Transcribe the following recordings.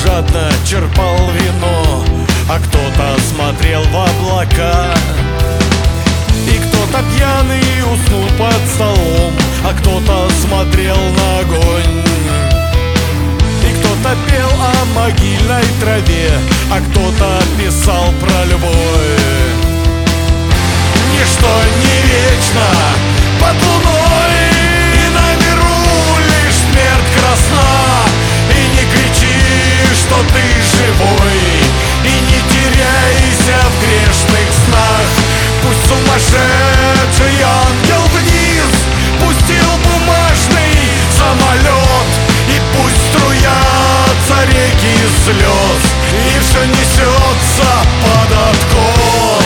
жадно черпал вино, а кто-то смотрел в облака. И кто-то пьяный уснул под столом, а кто-то смотрел на огонь. И кто-то пел о могильной траве, а кто-то писал про любовь. Ничто не вечно под луной, и на миру лишь смерть красна. И не кричи, что ты живой, и не теряйся в грешных снах. Пусть сумасшедший ангел вниз пустил бумажный самолет, и пусть струятся реки слез, и все несется под откос.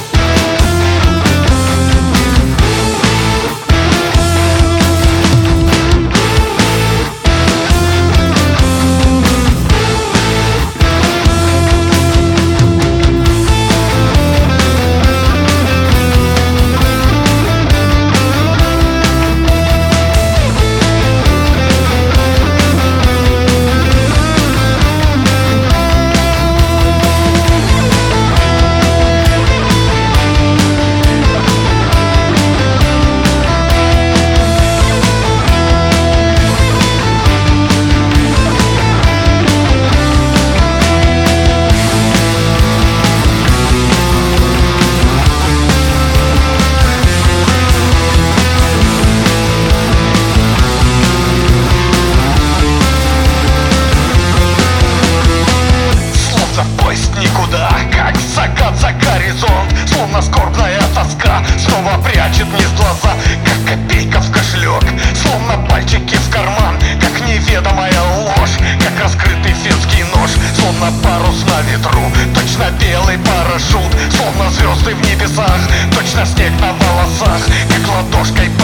Никуда, как закат за горизонт, словно скорбная тоска снова прячет вниз глаза, как копейка в кошелек, словно пальчики в карман, как неведомая ложь, как раскрытый финский нож, словно парус на ветру, точно белый парашют, словно звезды в небесах, точно снег на волосах, как ладошкой